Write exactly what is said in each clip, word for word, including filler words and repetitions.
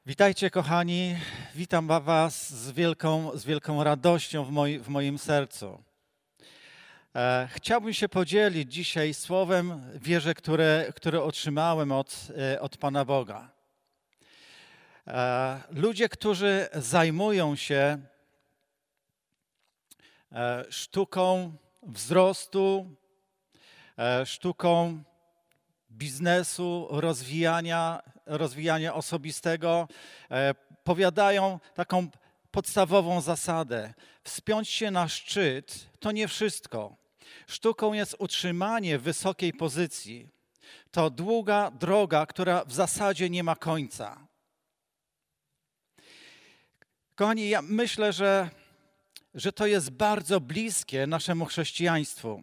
Witajcie, kochani. Witam was z wielką, z wielką radością w, moi, w moim sercu. E, chciałbym się podzielić dzisiaj słowem wierzę, które, które otrzymałem od, e, od Pana Boga. E, ludzie, którzy zajmują się e, sztuką wzrostu, e, sztuką biznesu, rozwijania, rozwijania osobistego, e, powiadają taką podstawową zasadę. Wspiąć się na szczyt to nie wszystko. Sztuką jest utrzymanie wysokiej pozycji. To długa droga, która w zasadzie nie ma końca. Kochani, ja myślę, że, że to jest bardzo bliskie naszemu chrześcijaństwu.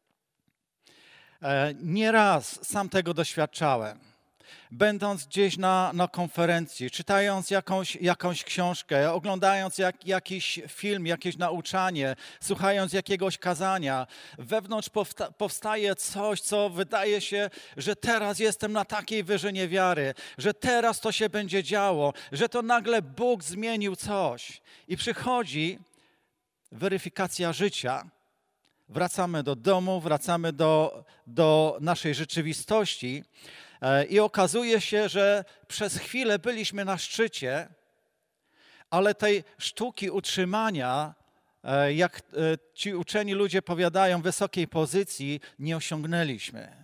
Nieraz sam tego doświadczałem. Będąc gdzieś na, na konferencji, czytając jakąś, jakąś książkę, oglądając jak, jakiś film, jakieś nauczanie, słuchając jakiegoś kazania, wewnątrz powsta- powstaje coś, co wydaje się, że teraz jestem na takiej wyżynie wiary, że teraz to się będzie działo, że to nagle Bóg zmienił coś. I przychodzi weryfikacja życia. Wracamy do domu, wracamy do, do naszej rzeczywistości i okazuje się, że przez chwilę byliśmy na szczycie, ale tej sztuki utrzymania, jak ci uczeni ludzie powiadają, wysokiej pozycji nie osiągnęliśmy.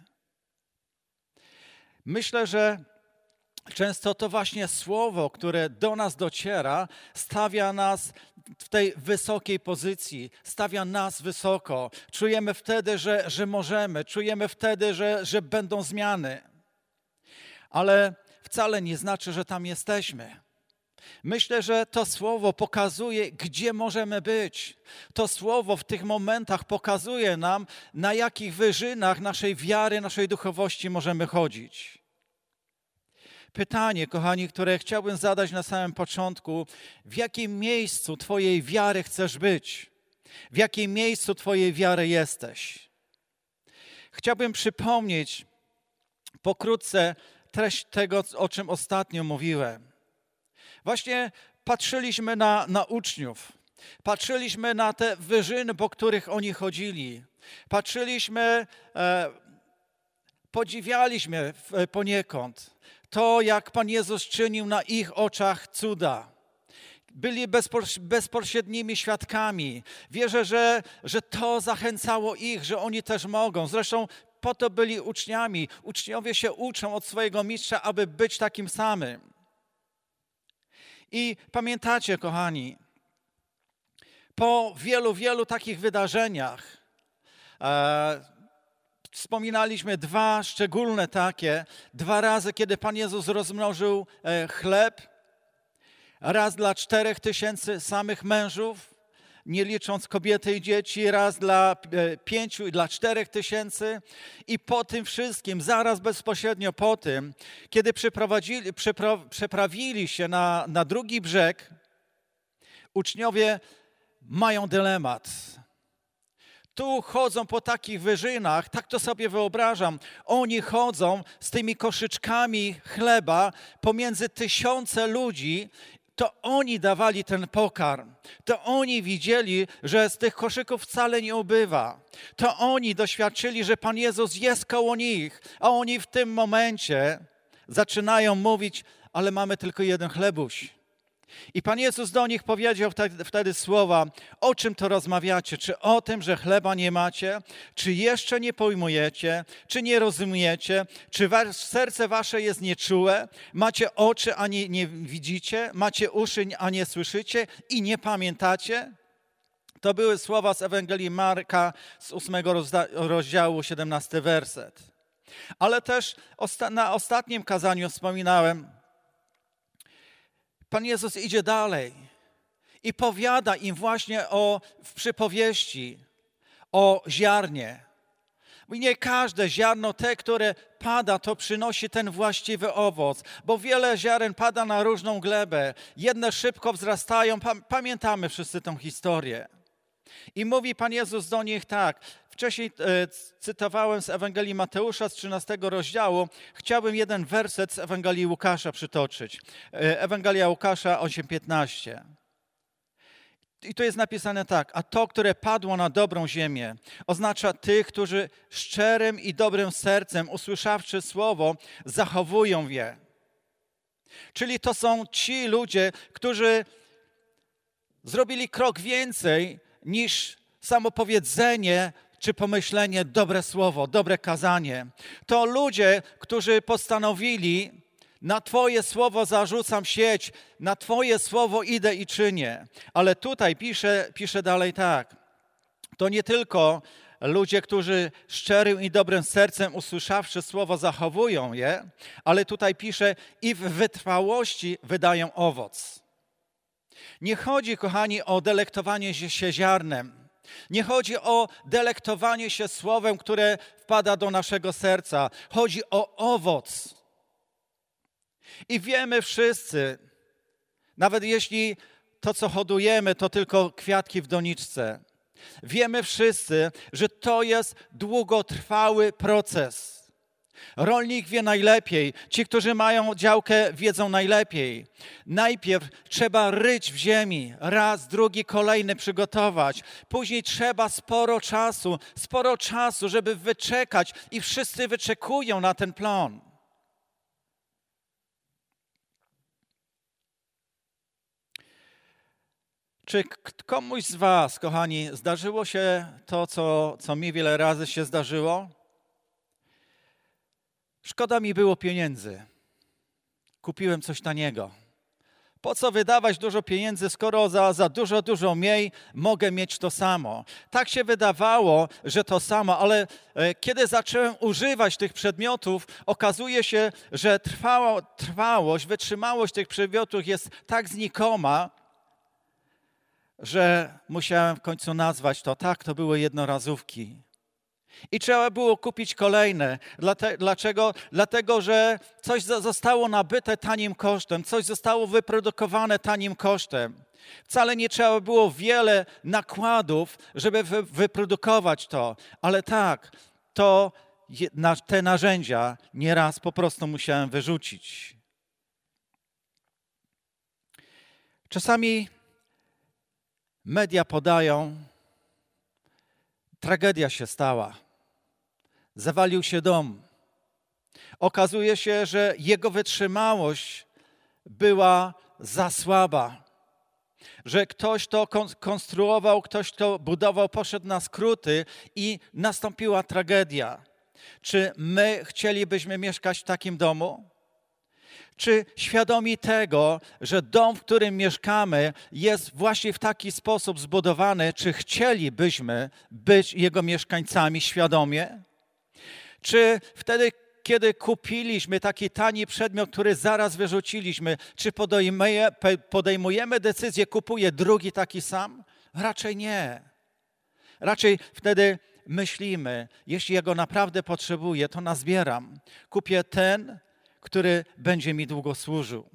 Myślę, że często to właśnie słowo, które do nas dociera, stawia nas w tej wysokiej pozycji, stawia nas wysoko. Czujemy wtedy, że, że możemy, czujemy wtedy, że, że będą zmiany. Ale wcale nie znaczy, że tam jesteśmy. Myślę, że to słowo pokazuje, gdzie możemy być. To słowo w tych momentach pokazuje nam, na jakich wyżynach naszej wiary, naszej duchowości możemy chodzić. Pytanie, kochani, które chciałbym zadać na samym początku. W jakim miejscu Twojej wiary chcesz być? W jakim miejscu Twojej wiary jesteś? Chciałbym przypomnieć pokrótce treść tego, o czym ostatnio mówiłem. Właśnie patrzyliśmy na, na uczniów. Patrzyliśmy na te wyżyny, po których oni chodzili. Patrzyliśmy, e, podziwialiśmy poniekąd to, jak Pan Jezus czynił na ich oczach cuda. Byli bezpośrednimi świadkami. Wierzę, że, że to zachęcało ich, że oni też mogą. Zresztą po to byli uczniami. Uczniowie się uczą od swojego mistrza, aby być takim samym. I pamiętacie, kochani, po wielu, wielu takich wydarzeniach, e, wspominaliśmy dwa szczególne takie, dwa razy, kiedy Pan Jezus rozmnożył chleb, raz dla czterech tysięcy samych mężów, nie licząc kobiety i dzieci, raz dla pięciu i dla czterech tysięcy. I po tym wszystkim, zaraz bezpośrednio po tym, kiedy przeprowadzili, przepra, przeprawili się na, na drugi brzeg, uczniowie mają dylemat. Tu chodzą po takich wyżynach, tak to sobie wyobrażam. Oni chodzą z tymi koszyczkami chleba pomiędzy tysiące ludzi. To oni dawali ten pokarm. To oni widzieli, że z tych koszyków wcale nie ubywa. To oni doświadczyli, że Pan Jezus jest koło nich, a oni w tym momencie zaczynają mówić, ale mamy tylko jeden chlebuś. I Pan Jezus do nich powiedział wtedy, wtedy słowa, o czym to rozmawiacie? Czy o tym, że chleba nie macie? Czy jeszcze nie pojmujecie? Czy nie rozumiecie? Czy was, serce wasze jest nieczułe? Macie oczy, a nie, nie widzicie? Macie uszy, a nie słyszycie? I nie pamiętacie? To były słowa z Ewangelii Marka z ósmego rozdziału, siedemnasty werset. Ale też osta- na ostatnim kazaniu wspominałem, Pan Jezus idzie dalej i powiada im właśnie o, w przypowieści o ziarnie. Bo nie każde ziarno, te, które pada, to przynosi ten właściwy owoc, bo wiele ziaren pada na różną glebę. Jedne szybko wzrastają, pamiętamy wszyscy tę historię. I mówi Pan Jezus do nich tak, Wcześniej e, cytowałem z Ewangelii Mateusza z trzynastego rozdziału. Chciałbym jeden werset z Ewangelii Łukasza przytoczyć. E, Ewangelia Łukasza osiem piętnaście. I tu jest napisane tak, a to, które padło na dobrą ziemię, oznacza tych, którzy szczerym i dobrym sercem, usłyszawszy słowo, zachowują je. Czyli to są ci ludzie, którzy zrobili krok więcej niż samo powiedzenie czy pomyślenie, dobre słowo, dobre kazanie. To ludzie, którzy postanowili, na Twoje słowo zarzucam sieć, na Twoje słowo idę i czynię. Ale tutaj pisze, pisze dalej tak. To nie tylko ludzie, którzy szczerym i dobrym sercem usłyszawszy słowo zachowują je, ale tutaj pisze i w wytrwałości wydają owoc. Nie chodzi, kochani, o delektowanie się ziarnem. Nie chodzi o delektowanie się słowem, które wpada do naszego serca. Chodzi o owoc. I wiemy wszyscy, nawet jeśli to, co hodujemy, to tylko kwiatki w doniczce, wiemy wszyscy, że to jest długotrwały proces. Rolnik wie najlepiej, ci, którzy mają działkę, wiedzą najlepiej. Najpierw trzeba ryć w ziemi, raz, drugi, kolejny przygotować. Później trzeba sporo czasu, sporo czasu, żeby wyczekać i wszyscy wyczekują na ten plon. Czy komuś z was, kochani, zdarzyło się to, co, co mi wiele razy się zdarzyło? Szkoda mi było pieniędzy. Kupiłem coś taniego. Po co wydawać dużo pieniędzy, skoro za, za dużo, dużo mniej mogę mieć to samo? Tak się wydawało, że to samo, ale e, kiedy zacząłem używać tych przedmiotów, okazuje się, że trwało, trwałość, wytrzymałość tych przedmiotów jest tak znikoma, że musiałem w końcu nazwać to, tak, to były jednorazówki. I trzeba było kupić kolejne. Dlaczego? Dlatego, że coś zostało nabyte tanim kosztem, coś zostało wyprodukowane tanim kosztem. Wcale nie trzeba było wiele nakładów, żeby wy, wyprodukować to, ale tak, to te narzędzia nieraz po prostu musiałem wyrzucić. Czasami media podają, tragedia się stała. Zawalił się dom. Okazuje się, że jego wytrzymałość była za słaba. Że ktoś to konstruował, ktoś to budował, poszedł na skróty i nastąpiła tragedia. Czy my chcielibyśmy mieszkać w takim domu? Czy świadomi tego, że dom, w którym mieszkamy, jest właśnie w taki sposób zbudowany, czy chcielibyśmy być jego mieszkańcami świadomie? Czy wtedy, kiedy kupiliśmy taki tani przedmiot, który zaraz wyrzuciliśmy, czy podejmujemy decyzję, kupuję drugi taki sam? Raczej nie. Raczej wtedy myślimy, jeśli ja go naprawdę potrzebuję, to nazbieram. Kupię ten, który będzie mi długo służył.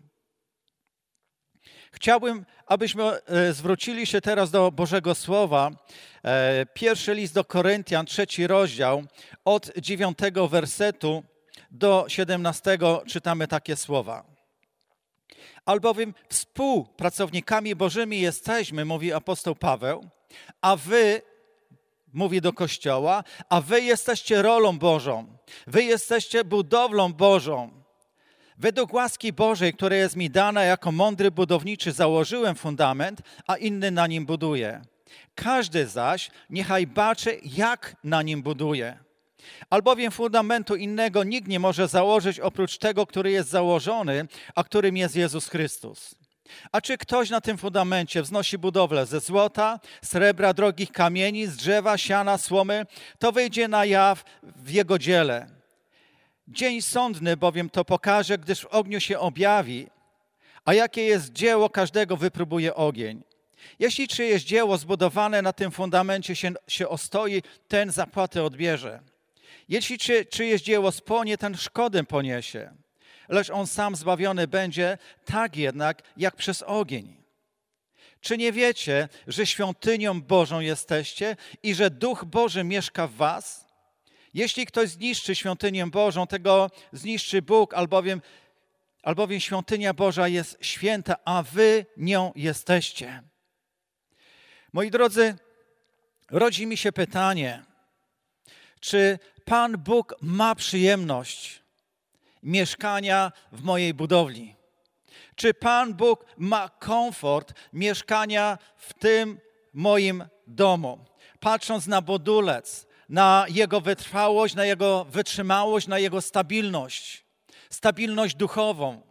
Chciałbym, abyśmy zwrócili się teraz do Bożego Słowa. Pierwszy list do Koryntian, trzeci rozdział, od dziewiątego wersetu do siedemnastego czytamy takie słowa. Albowiem współpracownikami Bożymi jesteśmy, mówi apostoł Paweł, a wy, mówi do Kościoła, a wy jesteście rolą Bożą, wy jesteście budowlą Bożą. Według łaski Bożej, która jest mi dana jako mądry budowniczy, założyłem fundament, a inny na nim buduje. Każdy zaś niechaj baczy, jak na nim buduje. Albowiem fundamentu innego nikt nie może założyć oprócz tego, który jest założony, a którym jest Jezus Chrystus. A czy ktoś na tym fundamencie wznosi budowlę ze złota, srebra, drogich kamieni, z drzewa, siana, słomy, to wyjdzie na jaw w jego dziele. Dzień sądny bowiem to pokaże, gdyż w ogniu się objawi, a jakie jest dzieło każdego wypróbuje ogień. Jeśli czyjeś dzieło zbudowane na tym fundamencie się, się ostoi, ten zapłatę odbierze. Jeśli czy, czyjeś dzieło spłonie, ten szkodę poniesie. Lecz on sam zbawiony będzie, tak jednak jak przez ogień. Czy nie wiecie, że świątynią Bożą jesteście i że Duch Boży mieszka w was? Jeśli ktoś zniszczy świątynię Bożą, tego zniszczy Bóg, albowiem, albowiem świątynia Boża jest święta, a wy nią jesteście. Moi drodzy, rodzi mi się pytanie, czy Pan Bóg ma przyjemność mieszkania w mojej budowli? Czy Pan Bóg ma komfort mieszkania w tym moim domu? Patrząc na budulec, na jego wytrwałość, na jego wytrzymałość, na jego stabilność, stabilność duchową.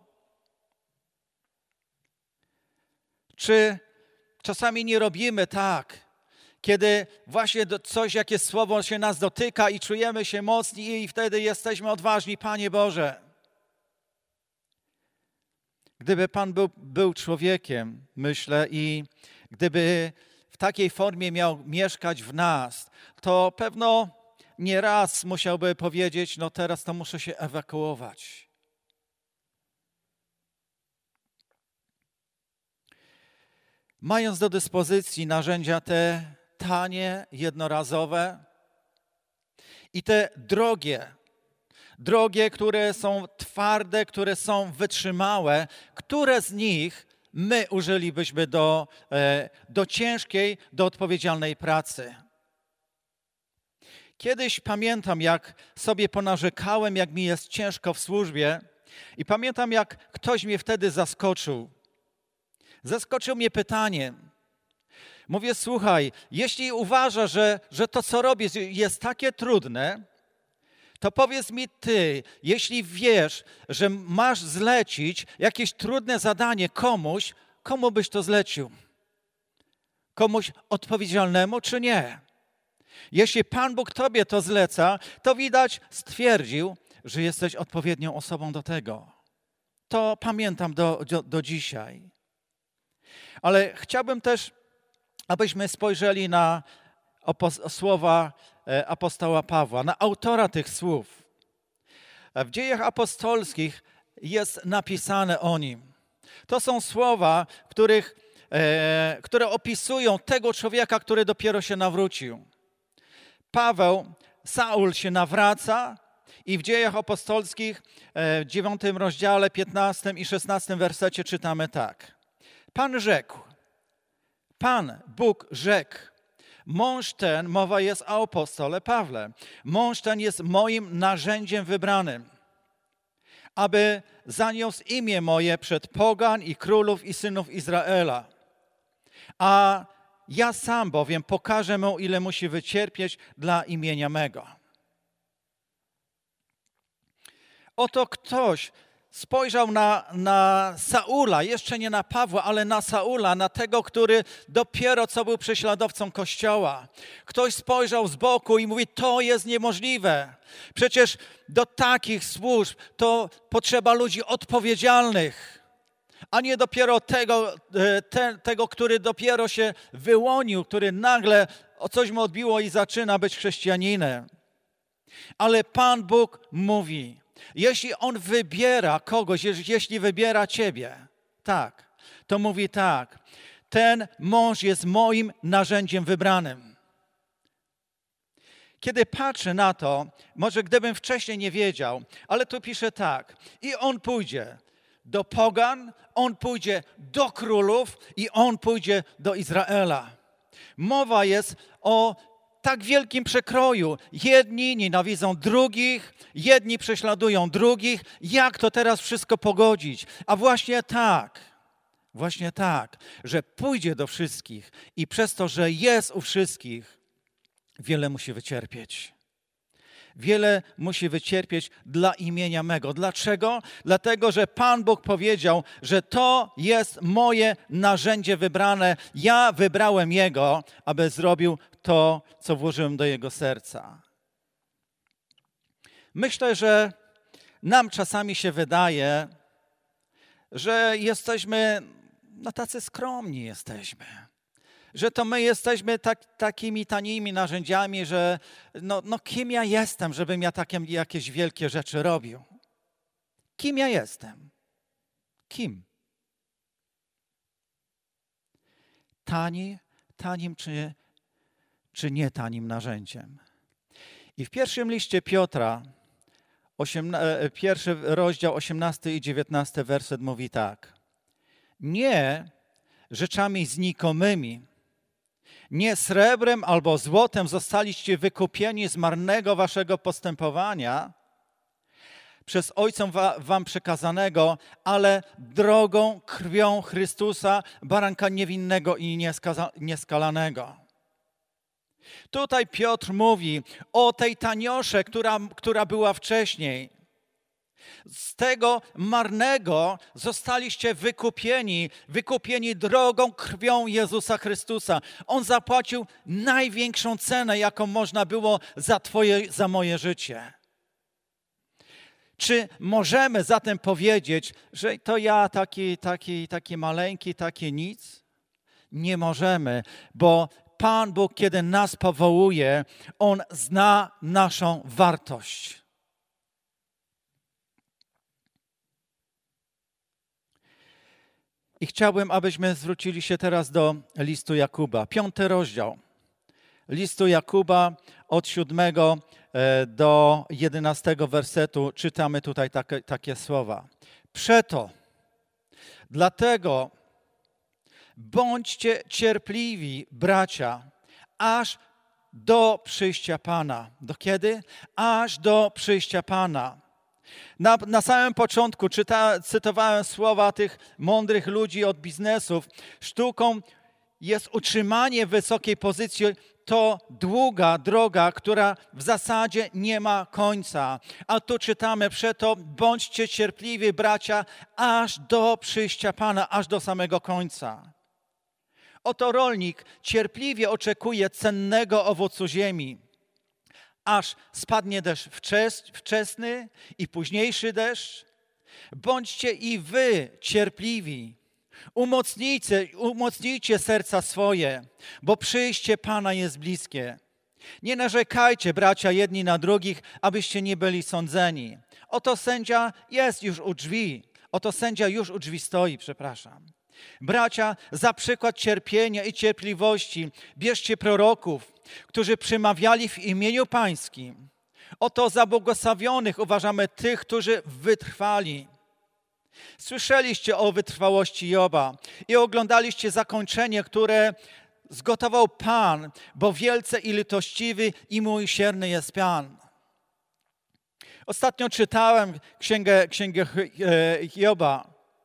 Czy czasami nie robimy tak, kiedy właśnie coś, jakieś słowo się nas dotyka i czujemy się mocni i wtedy jesteśmy odważni, Panie Boże. Gdyby Pan był, był człowiekiem, myślę, i gdyby w takiej formie miał mieszkać w nas, to pewno nieraz musiałby powiedzieć, no teraz to muszę się ewakuować. Mając do dyspozycji narzędzia te tanie, jednorazowe i te drogie, drogie, które są twarde, które są wytrzymałe, które z nich my użylibyśmy do, do ciężkiej, do odpowiedzialnej pracy. Kiedyś pamiętam, jak sobie ponarzekałem, jak mi jest ciężko w służbie i pamiętam, jak ktoś mnie wtedy zaskoczył. Zaskoczył mnie pytaniem. Mówię, słuchaj, jeśli uważasz, że, że to, co robisz, jest takie trudne, to powiedz mi ty, jeśli wiesz, że masz zlecić jakieś trudne zadanie komuś, komu byś to zlecił? Komuś odpowiedzialnemu czy nie? Jeśli Pan Bóg tobie to zleca, to widać, stwierdził, że jesteś odpowiednią osobą do tego. To pamiętam do, do, do dzisiaj. Ale chciałbym też, abyśmy spojrzeli na słowa apostoła Pawła, na autora tych słów. W Dziejach Apostolskich jest napisane o nim. To są słowa, których, e, które opisują tego człowieka, który dopiero się nawrócił. Paweł, Saul się nawraca i w Dziejach Apostolskich w dziewiątym rozdziale, piętnastym i szesnastym wersecie czytamy tak. Pan rzekł, Pan Bóg rzekł, mąż ten, mowa jest o apostole Pawle, mąż ten jest moim narzędziem wybranym, aby zaniósł imię moje przed pogan i królów i synów Izraela. A ja sam bowiem pokażę mu, ile musi wycierpieć dla imienia mego. Oto ktoś spojrzał na, na Saula, jeszcze nie na Pawła, ale na Saula, na tego, który dopiero co był prześladowcą Kościoła. Ktoś spojrzał z boku i mówi, to jest niemożliwe. Przecież do takich służb to potrzeba ludzi odpowiedzialnych, a nie dopiero tego, te, tego, który dopiero się wyłonił, który nagle o coś mu odbiło i zaczyna być chrześcijaninem. Ale Pan Bóg mówi, jeśli On wybiera kogoś, jeśli wybiera ciebie, tak, to mówi tak, ten mąż jest moim narzędziem wybranym. Kiedy patrzę na to, może gdybym wcześniej nie wiedział, ale tu pisze tak, i on pójdzie do pogan, on pójdzie do królów i on pójdzie do Izraela. Mowa jest o tak wielkim przekroju. Jedni nienawidzą drugich, jedni prześladują drugich. Jak to teraz wszystko pogodzić? A właśnie tak, właśnie tak, że pójdzie do wszystkich i przez to, że jest u wszystkich, wiele musi wycierpieć. Wiele musi wycierpieć dla imienia mego. Dlaczego? Dlatego, że Pan Bóg powiedział, że to jest moje narzędzie wybrane. Ja wybrałem Jego, aby zrobił to, co włożyłem do Jego serca. Myślę, że nam czasami się wydaje, że jesteśmy, no tacy skromni jesteśmy. Że to my jesteśmy tak, takimi tanimi narzędziami, że no, no kim ja jestem, żebym ja takie jakieś wielkie rzeczy robił? Kim ja jestem? Kim? tani, tanim czy, czy nie tanim narzędziem. I w pierwszym liście Piotra, osiemna, pierwszy rozdział, osiemnasty i dziewiętnasty werset mówi tak. Nie rzeczami znikomymi, nie srebrem albo złotem zostaliście wykupieni z marnego waszego postępowania przez Ojcem wam przekazanego, ale drogą krwią Chrystusa, baranka niewinnego i nieskaza, nieskalanego. Tutaj Piotr mówi o tej taniosze, która, która była wcześniej. Z tego marnego zostaliście wykupieni, wykupieni drogą krwią Jezusa Chrystusa. On zapłacił największą cenę, jaką można było za twoje, za moje życie. Czy możemy zatem powiedzieć, że to ja taki, taki, taki maleńki, takie nic? Nie możemy, bo Pan Bóg, kiedy nas powołuje, On zna naszą wartość. I chciałbym, abyśmy zwrócili się teraz do listu Jakuba. Piąty rozdział listu Jakuba od siódmego do jedenastego wersetu czytamy tutaj takie, takie słowa. Przeto, dlatego bądźcie cierpliwi, bracia, aż do przyjścia Pana. Do kiedy? Aż do przyjścia Pana. Na, na samym początku czyta, cytowałem słowa tych mądrych ludzi od biznesów. Sztuką jest utrzymanie wysokiej pozycji. To długa droga, która w zasadzie nie ma końca. A tu czytamy przeto, bądźcie cierpliwi, bracia, aż do przyjścia Pana, aż do samego końca. Oto rolnik cierpliwie oczekuje cennego owocu ziemi, aż spadnie deszcz wczesny i późniejszy deszcz. Bądźcie i wy cierpliwi. Umocnijcie, umocnijcie serca swoje, bo przyjście Pana jest bliskie. Nie narzekajcie, bracia, jedni na drugich, abyście nie byli sądzeni. Oto sędzia jest już u drzwi. Oto sędzia już u drzwi stoi, przepraszam. Bracia, za przykład cierpienia i cierpliwości bierzcie proroków, którzy przemawiali w imieniu Pańskim. Oto za błogosławionych uważamy tych, którzy wytrwali. Słyszeliście o wytrwałości Joba i oglądaliście zakończenie, które zgotował Pan, bo wielce i litościwy i miłosierny jest Pan. Ostatnio czytałem księgę, księgę Joba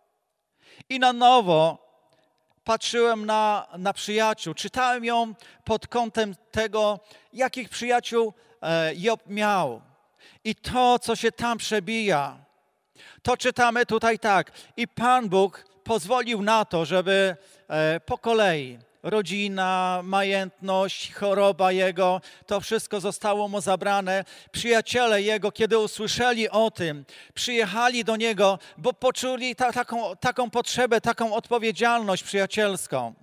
i na nowo patrzyłem na, na przyjaciół. Czytałem ją pod kątem tego, jakich przyjaciół Job miał. I to, co się tam przebija, to czytamy tutaj tak. I Pan Bóg pozwolił na to, żeby po kolei rodzina, majętność, choroba jego, to wszystko zostało mu zabrane. Przyjaciele jego, kiedy usłyszeli o tym, przyjechali do niego, bo poczuli ta, taką, taką potrzebę, taką odpowiedzialność przyjacielską.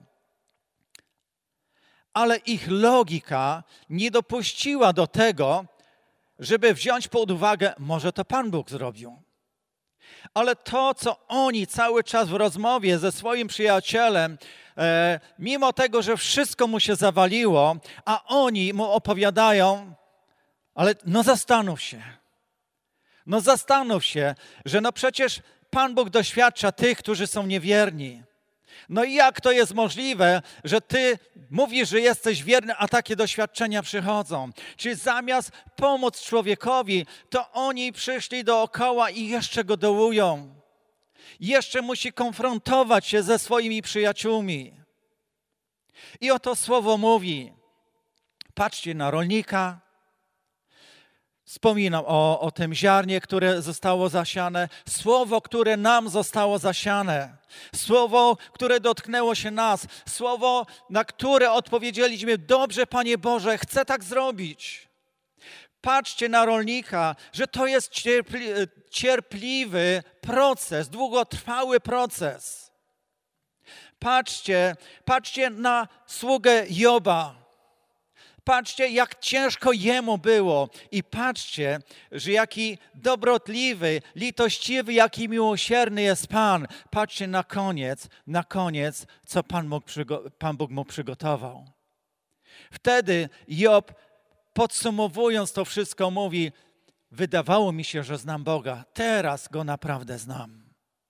Ale ich logika nie dopuściła do tego, żeby wziąć pod uwagę, może to Pan Bóg zrobił. Ale to, co oni cały czas w rozmowie ze swoim przyjacielem, e, mimo tego, że wszystko mu się zawaliło, a oni mu opowiadają, ale no zastanów się, no zastanów się, że no przecież Pan Bóg doświadcza tych, którzy są niewierni. No i jak to jest możliwe, że ty mówisz, że jesteś wierny, a takie doświadczenia przychodzą? Czyli zamiast pomóc człowiekowi, to oni przyszli dookoła i jeszcze go dołują. Jeszcze musi konfrontować się ze swoimi przyjaciółmi. I oto słowo mówi, patrzcie na rolnika, wspominam o, o tym ziarnie, które zostało zasiane, słowo, które nam zostało zasiane, słowo, które dotknęło się nas, słowo, na które odpowiedzieliśmy, dobrze, Panie Boże, chcę tak zrobić. Patrzcie na rolnika, że to jest cierpli, cierpliwy proces, długotrwały proces. Patrzcie, patrzcie na sługę Joba. Patrzcie, jak ciężko Jemu było i patrzcie, że jaki dobrotliwy, litościwy, jaki miłosierny jest Pan. Patrzcie na koniec, na koniec, co Pan, mógł, Pan Bóg mu przygotował. Wtedy Job, podsumowując to wszystko, mówi: wydawało mi się, że znam Boga, teraz Go naprawdę znam.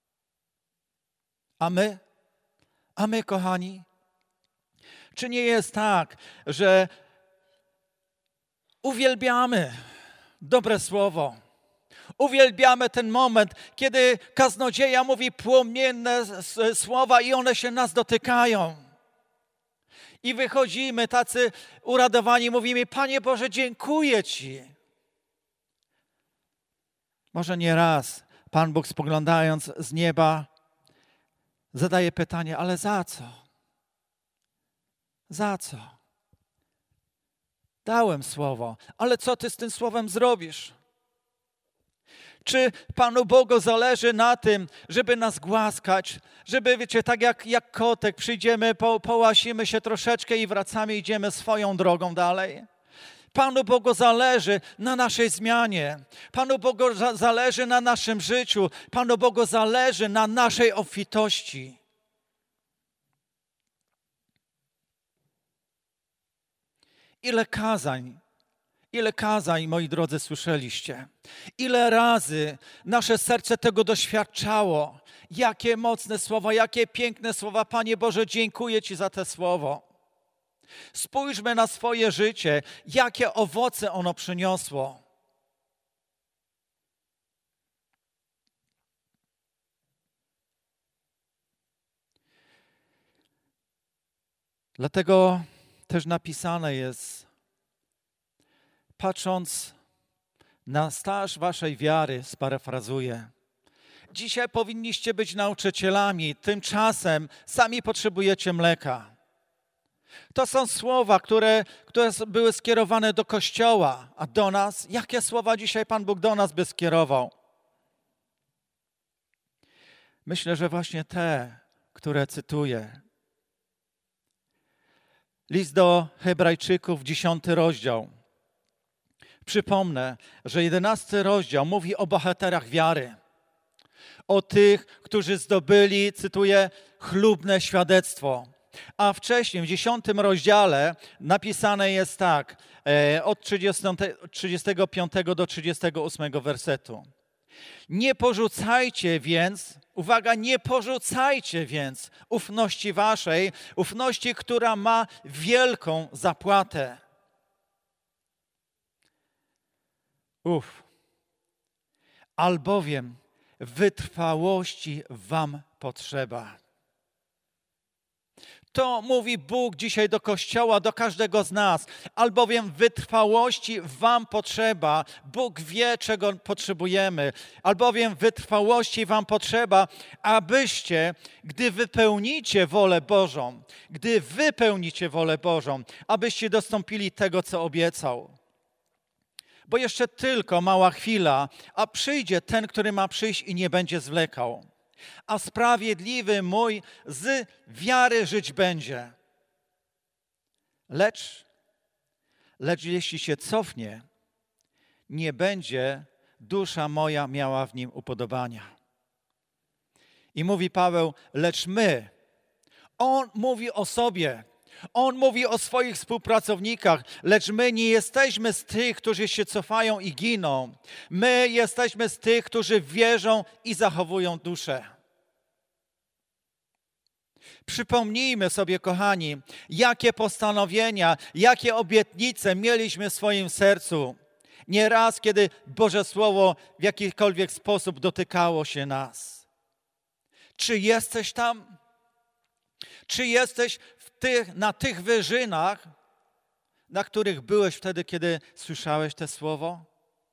A my? A my, kochani? Czy nie jest tak, że uwielbiamy dobre słowo? Uwielbiamy ten moment, kiedy kaznodzieja mówi płomienne słowa i one się nas dotykają. I wychodzimy tacy uradowani, mówimy: Panie Boże, dziękuję Ci. Może nie raz Pan Bóg, spoglądając z nieba, zadaje pytanie: ale za co? Za co? Dałem słowo, ale co Ty z tym słowem zrobisz? Czy Panu Bogu zależy na tym, żeby nas głaskać, żeby, wiecie, tak jak, jak kotek, przyjdziemy, po, połasimy się troszeczkę i wracamy, idziemy swoją drogą dalej? Panu Bogu zależy na naszej zmianie. Panu Bogu za, zależy na naszym życiu. Panu Bogu zależy na naszej obfitości. Ile kazań, ile kazań, moi drodzy, słyszeliście? Ile razy nasze serce tego doświadczało? Jakie mocne słowa, jakie piękne słowa. Panie Boże, dziękuję Ci za te słowo. Spójrzmy na swoje życie, jakie owoce ono przyniosło. Dlatego też napisane jest, patrząc na staż waszej wiary, sparafrazuję: dzisiaj powinniście być nauczycielami, tymczasem sami potrzebujecie mleka. To są słowa, które, które były skierowane do Kościoła, a do nas? Jakie słowa dzisiaj Pan Bóg do nas by skierował? Myślę, że właśnie te, które cytuję. List do Hebrajczyków, dziesiąty rozdział. Przypomnę, że jedenasty rozdział mówi o bohaterach wiary. O tych, którzy zdobyli, cytuję, chlubne świadectwo. A wcześniej, w dziesiątym rozdziale napisane jest tak, od trzydziestego piątego do trzydziestego ósmego wersetu. Nie porzucajcie więc, uwaga, nie porzucajcie więc ufności waszej, ufności, która ma wielką zapłatę. Uf. Albowiem wytrwałości wam potrzeba. To mówi Bóg dzisiaj do Kościoła, do każdego z nas. Albowiem wytrwałości wam potrzeba. Bóg wie, czego potrzebujemy. Albowiem wytrwałości wam potrzeba, abyście, gdy wypełnicie wolę Bożą, gdy wypełnicie wolę Bożą, abyście dostąpili tego, co obiecał. Bo jeszcze tylko mała chwila, a przyjdzie ten, który ma przyjść i nie będzie zwlekał. A sprawiedliwy mój z wiary żyć będzie. Lecz, lecz jeśli się cofnie, nie będzie dusza moja miała w nim upodobania. I mówi Paweł, lecz my, on mówi o sobie, on mówi o swoich współpracownikach, lecz my nie jesteśmy z tych, którzy się cofają i giną. My jesteśmy z tych, którzy wierzą i zachowują duszę. Przypomnijmy sobie, kochani, jakie postanowienia, jakie obietnice mieliśmy w swoim sercu. Nieraz, kiedy Boże Słowo w jakikolwiek sposób dotykało się nas. Czy jesteś tam? Czy jesteś w tych, na tych wyżynach, na których byłeś wtedy, kiedy słyszałeś te słowo?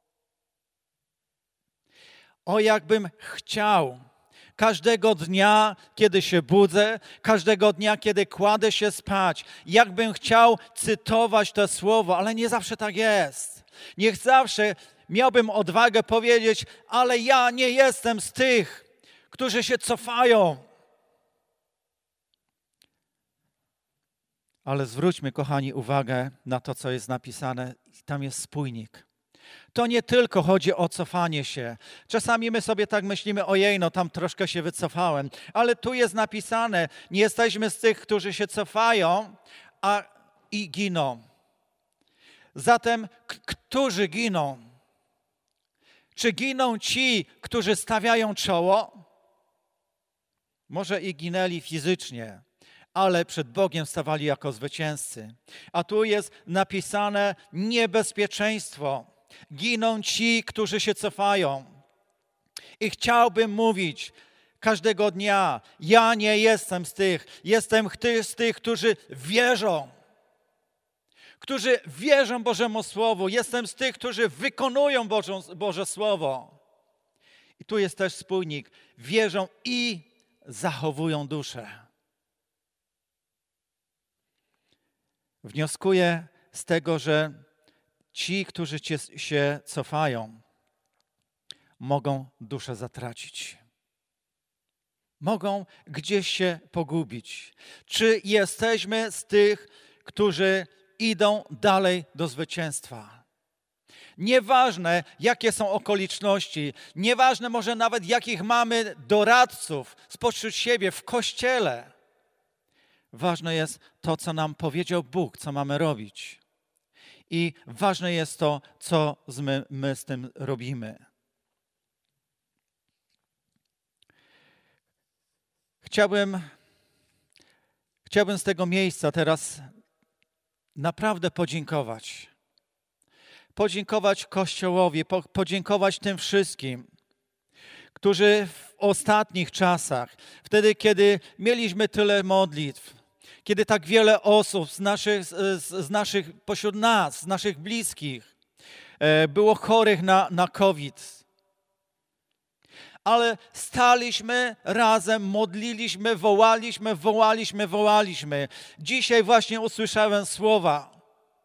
O, jakbym chciał każdego dnia, kiedy się budzę, każdego dnia, kiedy kładę się spać, jakbym chciał cytować to słowo, ale nie zawsze tak jest. Niech zawsze miałbym odwagę powiedzieć, ale ja nie jestem z tych, którzy się cofają. Ale zwróćmy, kochani, uwagę na to, co jest napisane. Tam jest spójnik. To nie tylko chodzi o cofanie się. Czasami my sobie tak myślimy, ojej, no tam troszkę się wycofałem. Ale tu jest napisane, nie jesteśmy z tych, którzy się cofają, a i giną. Zatem, k- którzy giną? Czy giną ci, którzy stawiają czoło? Może i ginęli fizycznie, ale przed Bogiem stawali jako zwycięzcy. A tu jest napisane niebezpieczeństwo. Giną ci, którzy się cofają. I chciałbym mówić każdego dnia, ja nie jestem z tych, jestem z tych, którzy wierzą. Którzy wierzą Bożemu Słowu. Jestem z tych, którzy wykonują Bożą, Boże Słowo. I tu jest też spójnik. Wierzą i zachowują duszę. Wnioskuję z tego, że ci, którzy się cofają, mogą duszę zatracić. Mogą gdzieś się pogubić. Czy jesteśmy z tych, którzy idą dalej do zwycięstwa? Nieważne, jakie są okoliczności, nieważne może nawet, jakich mamy doradców spośród siebie w Kościele. Ważne jest to, co nam powiedział Bóg, co mamy robić. I ważne jest to, co my, my z tym robimy. Chciałbym, chciałbym z tego miejsca teraz naprawdę podziękować. Podziękować Kościołowi, po, podziękować tym wszystkim, którzy w ostatnich czasach, wtedy kiedy mieliśmy tyle modlitw, kiedy tak wiele osób z naszych, z, z naszych, pośród nas, z naszych bliskich e, było chorych na, na COVID. Ale staliśmy razem, modliliśmy, wołaliśmy, wołaliśmy, wołaliśmy. Dzisiaj właśnie usłyszałem słowa.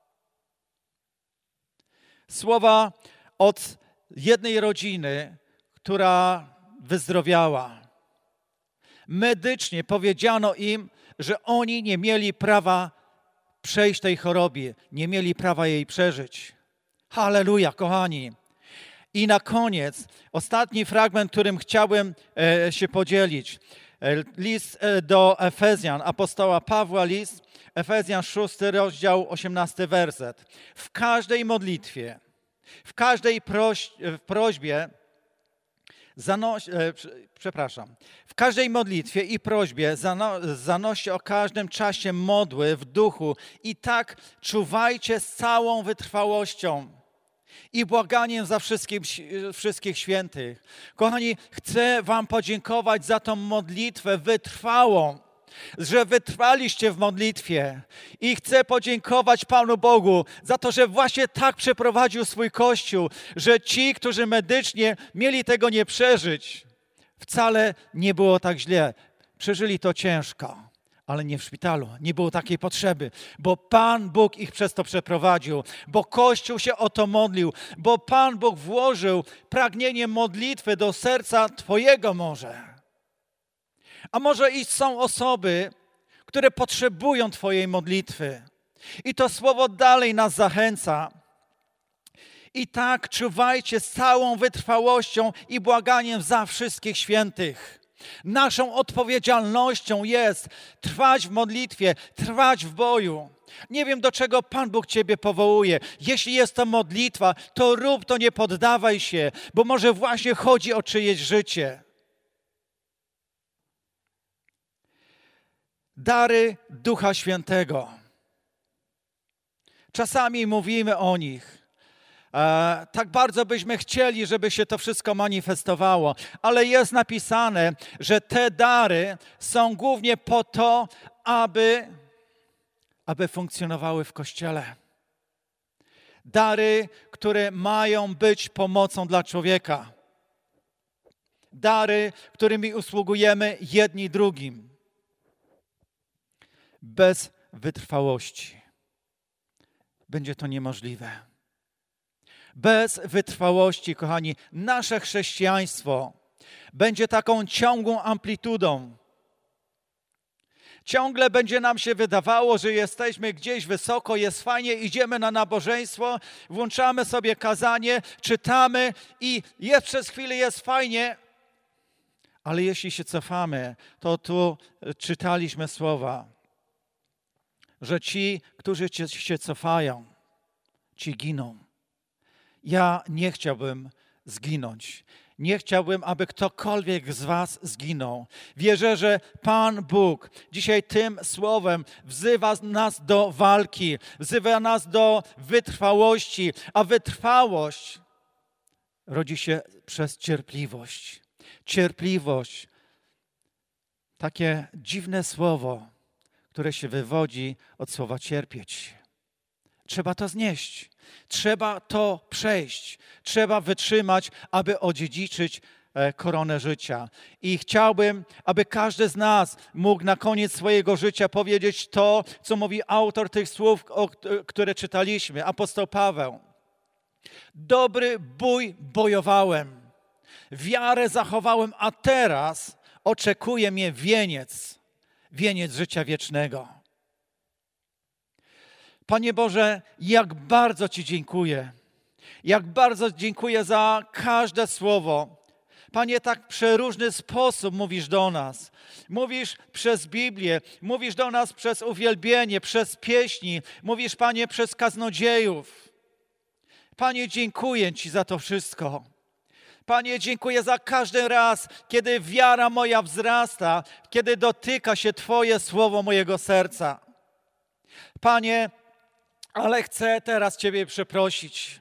Słowa od jednej rodziny, która wyzdrowiała. Medycznie powiedziano im, że oni nie mieli prawa przejść tej chorobie, nie mieli prawa jej przeżyć. Halleluja, kochani. I na koniec, ostatni fragment, którym chciałbym e, się podzielić. E, list e, do Efezjan, apostoła Pawła, list, Efezjan, szósty rozdział, osiemnasty werset. W każdej modlitwie, w każdej proś, w prośbie, Zanos, e, przepraszam, w każdej modlitwie i prośbie zano, zanoście o każdym czasie modły w duchu i tak czuwajcie z całą wytrwałością i błaganiem za wszystkim, wszystkich świętych. Kochani, chcę wam podziękować za tą modlitwę wytrwałą, że wytrwaliście w modlitwie i chcę podziękować Panu Bogu za to, że właśnie tak przeprowadził swój Kościół, że ci, którzy medycznie mieli tego nie przeżyć, wcale nie było tak źle. Przeżyli to ciężko, ale nie w szpitalu. Nie było takiej potrzeby, bo Pan Bóg ich przez to przeprowadził, bo Kościół się o to modlił, bo Pan Bóg włożył pragnienie modlitwy do serca Twojego może. A może i są osoby, które potrzebują Twojej modlitwy. I to słowo dalej nas zachęca. I tak czuwajcie z całą wytrwałością i błaganiem za wszystkich świętych. Naszą odpowiedzialnością jest trwać w modlitwie, trwać w boju. Nie wiem, do czego Pan Bóg Ciebie powołuje. Jeśli jest to modlitwa, to rób to, nie poddawaj się, bo może właśnie chodzi o czyjeś życie. Dary Ducha Świętego. Czasami mówimy o nich. E, tak bardzo byśmy chcieli, żeby się to wszystko manifestowało, ale jest napisane, że te dary są głównie po to, aby, aby funkcjonowały w Kościele. Dary, które mają być pomocą dla człowieka. Dary, którymi usługujemy jedni drugim. Bez wytrwałości będzie to niemożliwe. Bez wytrwałości, kochani, nasze chrześcijaństwo będzie taką ciągłą amplitudą. Ciągle będzie nam się wydawało, że jesteśmy gdzieś wysoko, jest fajnie, idziemy na nabożeństwo, włączamy sobie kazanie, czytamy i jest przez chwilę jest fajnie, ale jeśli się cofamy, to tu czytaliśmy słowa, że ci, którzy się cofają, ci giną. Ja nie chciałbym zginąć. Nie chciałbym, aby ktokolwiek z was zginął. Wierzę, że Pan Bóg dzisiaj tym słowem wzywa nas do walki, wzywa nas do wytrwałości, a wytrwałość rodzi się przez cierpliwość. Cierpliwość, takie dziwne słowo, które się wywodzi od słowa cierpieć. Trzeba to znieść, trzeba to przejść, trzeba wytrzymać, aby odziedziczyć koronę życia. I chciałbym, aby każdy z nas mógł na koniec swojego życia powiedzieć to, co mówi autor tych słów, które czytaliśmy, apostoł Paweł. Dobry bój bojowałem, wiarę zachowałem, a teraz oczekuje mnie wieniec, wieniec życia wiecznego. Panie Boże, jak bardzo Ci dziękuję. Jak bardzo dziękuję za każde słowo. Panie, tak w przeróżny sposób mówisz do nas. Mówisz przez Biblię, mówisz do nas przez uwielbienie, przez pieśni. Mówisz, Panie, przez kaznodziejów. Panie, dziękuję Ci za to wszystko. Panie, dziękuję za każdy raz, kiedy wiara moja wzrasta, kiedy dotyka się Twoje słowo mojego serca. Panie, ale chcę teraz Ciebie przeprosić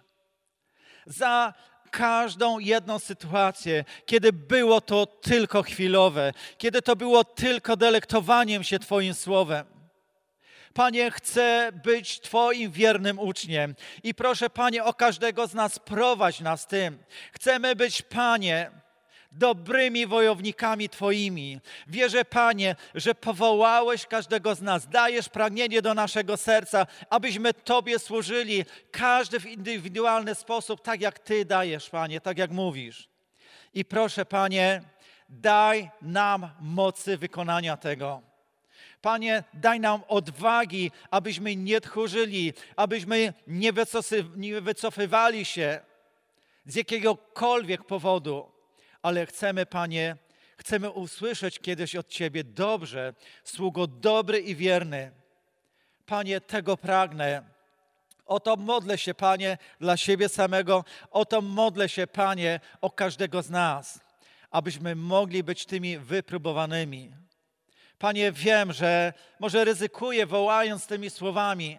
za każdą jedną sytuację, kiedy było to tylko chwilowe, kiedy to było tylko delektowaniem się Twoim słowem. Panie, chcę być Twoim wiernym uczniem i proszę, Panie, o każdego z nas prowadź nas tym. Chcemy być, Panie, dobrymi wojownikami Twoimi. Wierzę, Panie, że powołałeś każdego z nas, dajesz pragnienie do naszego serca, abyśmy Tobie służyli, każdy w indywidualny sposób, tak jak Ty dajesz, Panie, tak jak mówisz. I proszę, Panie, daj nam mocy wykonania tego. Panie, daj nam odwagi, abyśmy nie tchórzyli, abyśmy nie, wycofy, nie wycofywali się z jakiegokolwiek powodu, ale chcemy, Panie, chcemy usłyszeć kiedyś od Ciebie: dobrze, sługo dobry i wierny. Panie, tego pragnę. O to modlę się, Panie, dla siebie samego. O to modlę się, Panie, o każdego z nas, abyśmy mogli być tymi wypróbowanymi. Panie, wiem, że może ryzykuję, wołając tymi słowami.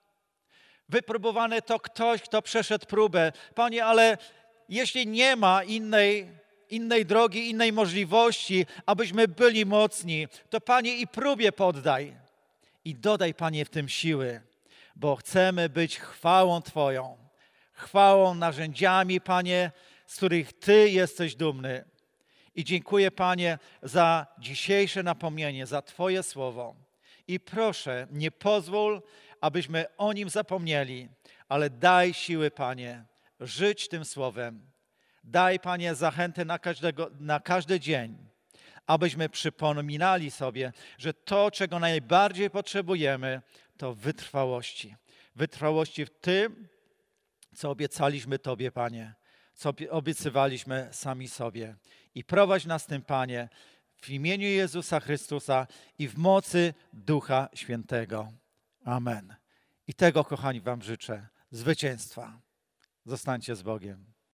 Wypróbowany to ktoś, kto przeszedł próbę. Panie, ale jeśli nie ma innej, innej drogi, innej możliwości, abyśmy byli mocni, to Panie, i próbie poddaj. I dodaj, Panie, w tym siły, bo chcemy być chwałą Twoją. Chwałą, narzędziami, Panie, z których Ty jesteś dumny. I dziękuję, Panie, za dzisiejsze napomnienie, za Twoje słowo. I proszę, nie pozwól, abyśmy o nim zapomnieli, ale daj siły, Panie, żyć tym słowem. Daj, Panie, zachętę na, każdego, na każdy dzień, abyśmy przypominali sobie, że to, czego najbardziej potrzebujemy, to wytrwałości. Wytrwałości w tym, co obiecaliśmy Tobie, Panie, co obiecywaliśmy sami sobie. I prowadź nas tym, Panie, w imieniu Jezusa Chrystusa i w mocy Ducha Świętego. Amen. I tego, kochani, Wam życzę. Zwycięstwa. Zostańcie z Bogiem.